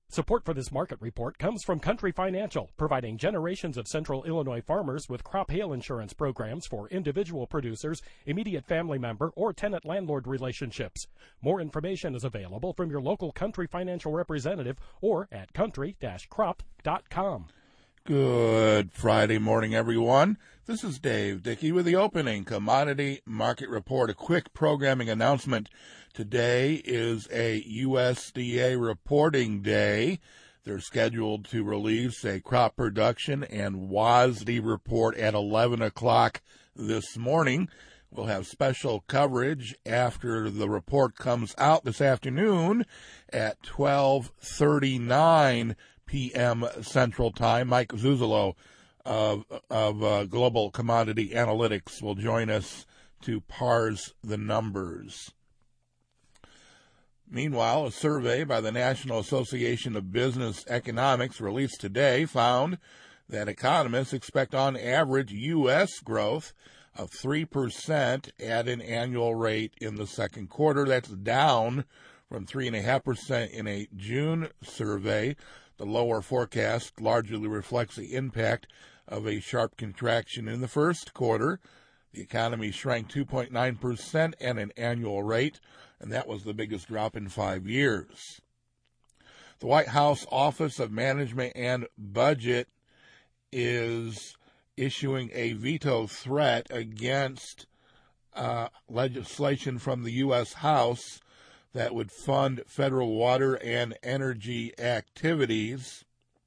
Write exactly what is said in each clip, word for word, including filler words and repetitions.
Support for this market report comes from Country Financial, providing generations of Central Illinois farmers with crop hail insurance programs for individual producers, immediate family member, or tenant-landlord relationships. More information is available from your local Country Financial representative or at country dash crop dot com. Good Friday morning, everyone. This is Dave Dickey with the opening commodity market report. A quick programming announcement. Today is a U S D A reporting day. They're scheduled to release a crop production and W A S D report at eleven o'clock this morning. We'll have special coverage after the report comes out this afternoon at twelve thirty-nine p.m. Central Time. Mike Zuzolo of, of uh, Global Commodity Analytics will join us to parse the numbers. Meanwhile, a survey by the National Association of Business Economics released today found that economists expect on average U S growth of three percent at an annual rate in the second quarter. That's down from three point five percent in a June survey. The lower forecast largely reflects the impact of a sharp contraction in the first quarter. The economy shrank two point nine percent at an annual rate, and that was the biggest drop in five years. The White House Office of Management and Budget is issuing a veto threat against uh, legislation from the U S House that would fund federal water and energy activities.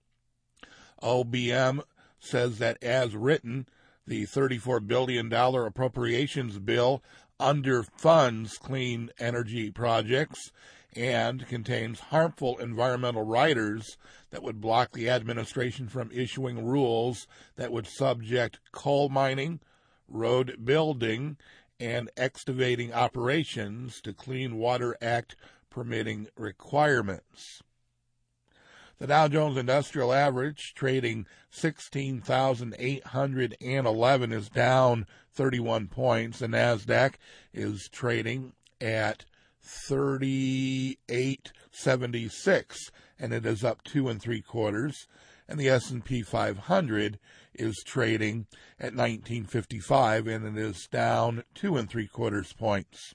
O B M says that as written, the thirty-four billion dollars appropriations bill underfunds clean energy projects and contains harmful environmental riders that would block the administration from issuing rules that would subject coal mining, road building, and excavating operations to Clean Water Act permitting requirements. The Dow Jones Industrial Average, trading sixteen thousand eight hundred eleven, is down thirty-one points. The NASDAQ is trading at thirty-eight seventy-six, and it is up two and three quarters. And the S and P five hundred is trading at nineteen fifty-five, and it is down two and three quarters points.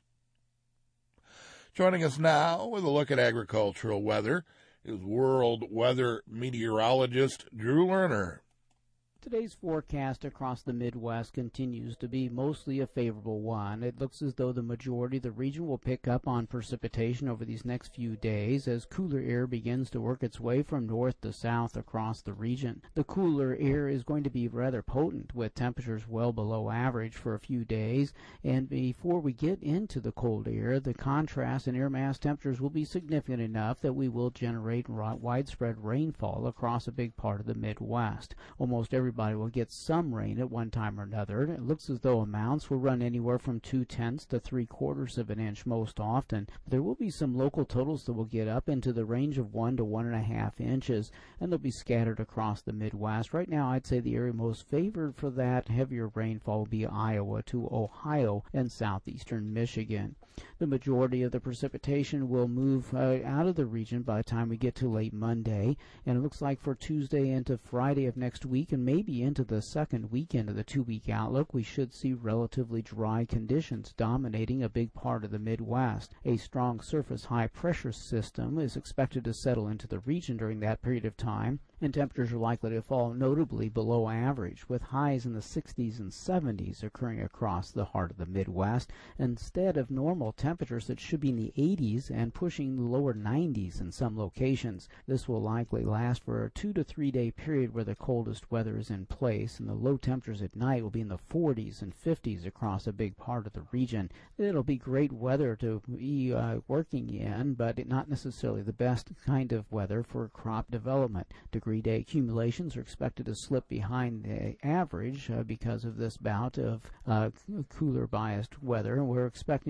Joining us now with a look at agricultural weather is world weather meteorologist Drew Lerner. Today's forecast across the Midwest continues to be mostly a favorable one. It looks as though the majority of the region will pick up on precipitation over these next few days as cooler air begins to work its way from north to south across the region. The cooler air is going to be rather potent with temperatures well below average for a few days, and before we get into the cold air, the contrast in air mass temperatures will be significant enough that we will generate widespread rainfall across a big part of the Midwest. Almost everybody will get some rain at one time or another. It looks as though amounts will run anywhere from two-tenths to three-quarters of an inch most often. There will be some local totals that will get up into the range of one to one and a half inches, and they'll be scattered across the Midwest. Right now, I'd say the area most favored for that heavier rainfall will be Iowa to Ohio and southeastern Michigan. The majority of the precipitation will move uh, out of the region by the time we get to late Monday, and it looks like for Tuesday into Friday of next week and maybe into the second weekend of the two-week outlook, we should see relatively dry conditions dominating a big part of the Midwest. A strong surface high-pressure system is expected to settle into the region during that period of time, and temperatures are likely to fall notably below average, with highs in the sixties and seventies occurring across the heart of the Midwest, instead of normal temperatures that should be in the eighties and pushing the lower nineties in some locations. This will likely last for a two to three day period where the coldest weather is in place, and the low temperatures at night will be in the forties and fifties across a big part of the region. It'll be great weather to be uh, working in, but not necessarily the best kind of weather for crop development. Degree day accumulations are expected to slip behind the average uh, because of this bout of uh, cooler biased weather, and we're expecting to see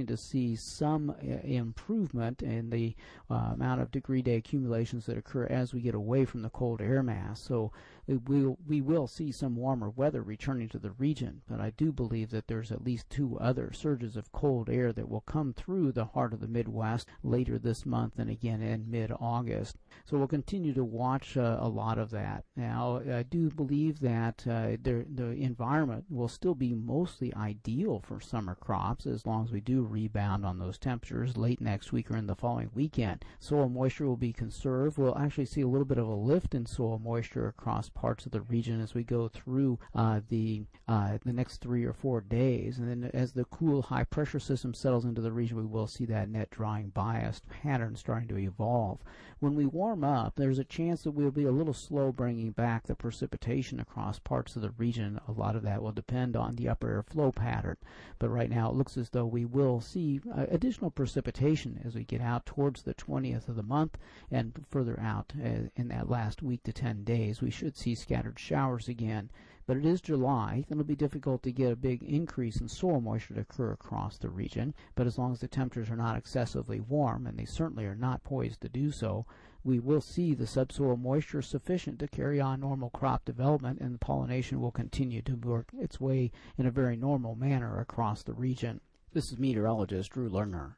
see some uh, improvement in the uh, amount of degree day accumulations that occur as we get away from the cold air mass. So we will, we will see some warmer weather returning to the region, but I do believe that there's at least two other surges of cold air that will come through the heart of the Midwest later this month and again in mid-August. So we'll continue to watch uh, a lot of that. Now, I do believe that uh, the, the environment will still be mostly ideal for summer crops as long as we do rebound on those temperatures late next week or in the following weekend. Soil moisture will be conserved. We'll actually see a little bit of a lift in soil moisture across parts of the region as we go through uh, the uh, the next three or four days. And then as the cool high pressure system settles into the region, we will see that net drying bias pattern starting to evolve. When we warm up, there's a chance that we'll be a little slow bringing back the precipitation across parts of the region. A lot of that will depend on the upper air flow pattern. But right now it looks as though we will see uh, additional precipitation as we get out towards the twentieth of the month and further out uh, in that last week to ten days. We should see scattered showers again. But it is July, and it'll be difficult to get a big increase in soil moisture to occur across the region. But as long as the temperatures are not excessively warm, and they certainly are not poised to do so, we will see the subsoil moisture sufficient to carry on normal crop development, and the pollination will continue to work its way in a very normal manner across the region. This is meteorologist Drew Lerner.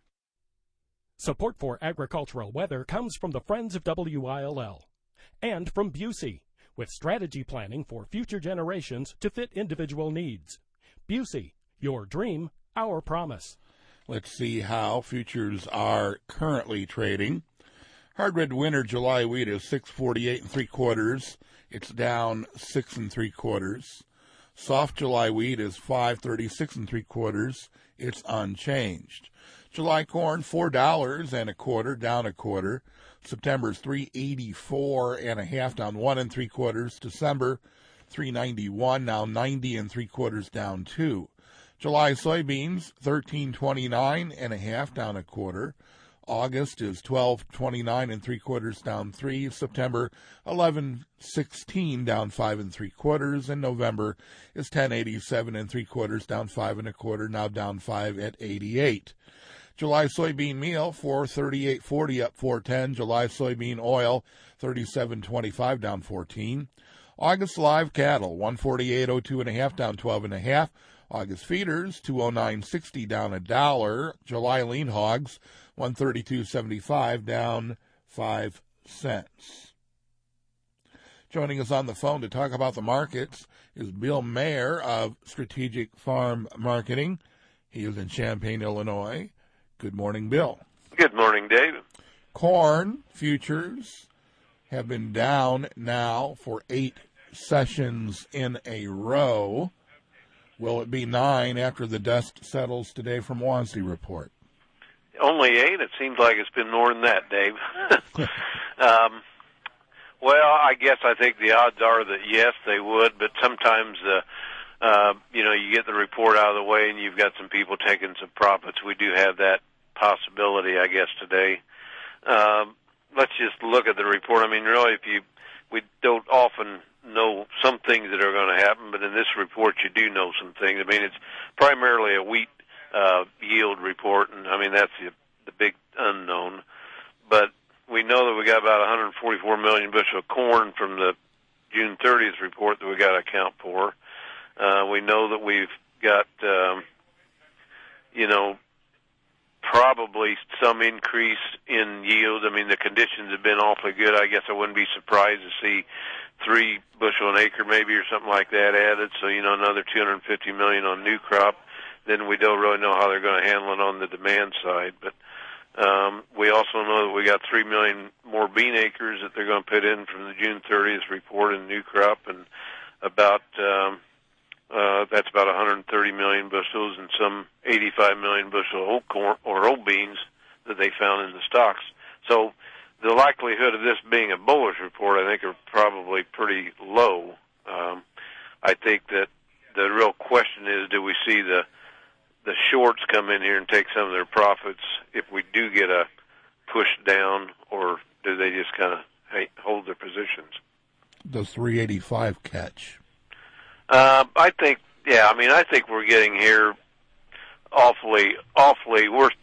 Support for agricultural weather comes from the Friends of W I L L and from Busey, with strategy planning for future generations to fit individual needs. Busey, your dream, our promise. Let's see how futures are currently trading. Hard red winter July wheat is six forty-eight and three quarters. It's down six and three quarters. Soft July wheat is five thirty-six and three quarters. It's unchanged. July corn four dollars and a quarter, down a quarter. September's three eighty-four and a half, down one and three quarters. December three ninety-one, now ninety and three quarters, down two. July soybeans thirteen twenty-nine and a half, down a quarter. August is twelve twenty-nine and three quarters, down three. September eleven sixteen, down five and three quarters, and November is ten eighty-seven and three quarters, down five and a quarter, now down five at eighty-eight. July soybean meal four thirty-eight forty, up four ten. July soybean oil thirty-seven twenty-five, down fourteen. August live cattle one forty-eight oh two and a half, down twelve and a half. August feeders two oh nine sixty, down a dollar. July lean hogs one thirty-two seventy-five, down five cents. Joining us on the phone to talk about the markets is Bill Mayer of Strategic Farm Marketing. He is in Champaign, Illinois. Good morning, Bill. Good morning, Dave. Corn futures have been down now for eight sessions in a row. Will it be nine after the dust settles today from W A S D report? Only eight? It seems like it's been more than that, Dave. um, well, I guess I think the odds are that, yes, they would, but sometimes, uh, uh, you know, you get the report out of the way and you've got some people taking some profits. We do have that possibility, I guess, today. Um, let's just look at the report. I mean, really, if you, we don't often know some things that are going to happen, but in this report you do know some things. I mean, it's primarily a wheat uh, yield report, and I mean, that's the, the big unknown. But we know that we got about one hundred forty-four million bushel of corn from the June thirtieth report that we got to account for. Uh, we know that we've got, um, you know, probably some increase in yield. I mean, the conditions have been awfully good. I guess I wouldn't be surprised to see three bushel an acre maybe or something like that added. So, you know, another two hundred fifty million on new crop. Then we don't really know how they're going to handle it on the demand side. But um, we also know that we got three million more bean acres that they're going to put in from the June thirtieth report in new crop, and about um, uh, that's about one hundred thirty million bushels and some eighty-five million bushel old corn or old beans that they found in the stocks. So the likelihood of this being a bullish report, I think, are probably pretty low. Um, I think that the real question is, do we see the the shorts come in here and take some of their profits if we do get a push down, or do they just kind of hey, hold their positions? Does three eighty-five catch? Uh, I think, yeah, I mean, I think we're getting here awfully, awfully, we're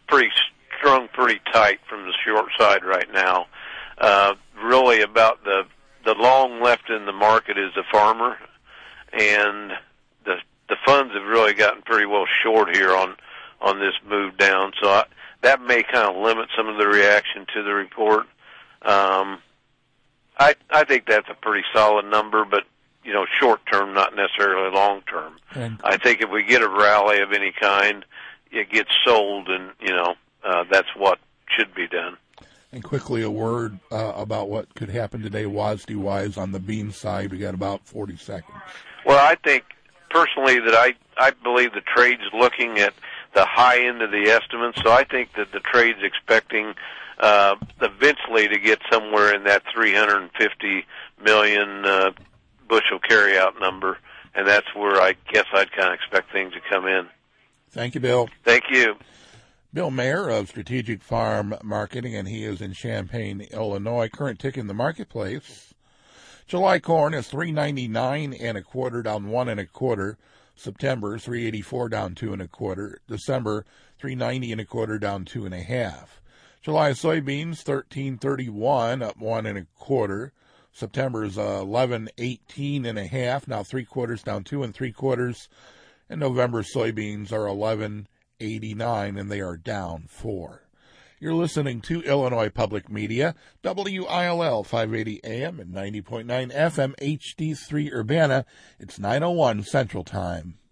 pretty strung pretty tight from the short side right now. Uh, really about the, the long left in the market is the farmer, and the, the funds have really gotten pretty well short here on, on this move down. So I, that may kind of limit some of the reaction to the report. Um, I, I think that's a pretty solid number, but, you know, short term, not necessarily long term. And I think if we get a rally of any kind, it gets sold, and, you know, uh, that's what should be done. And quickly, a word uh, about what could happen today, W A S D-wise, on the bean side. We got about forty seconds. Well, I think personally that I, I believe the trade's looking at the high end of the estimates, so I think that the trade's expecting uh, eventually to get somewhere in that three hundred fifty million uh, bushel carryout number, and that's where I guess I'd kind of expect things to come in. Thank you, Bill. Thank you. Bill Mayer of Strategic Farm Marketing, and he is in Champaign, Illinois. Current tick in the marketplace. July corn is three ninety-nine and a quarter, down one and a quarter. September three eighty-four, down two and a quarter. December three ninety and a quarter, down two and a half. July soybeans thirteen thirty-one, up one and a quarter. September's uh, eleven eighteen and a half, now three quarters, down two and three quarters. And November soybeans are eleven eighty-nine, and they are down four. You're listening to Illinois Public Media, W I L L five eighty A M and ninety point nine F M H D three Urbana. It's nine oh one Central Time.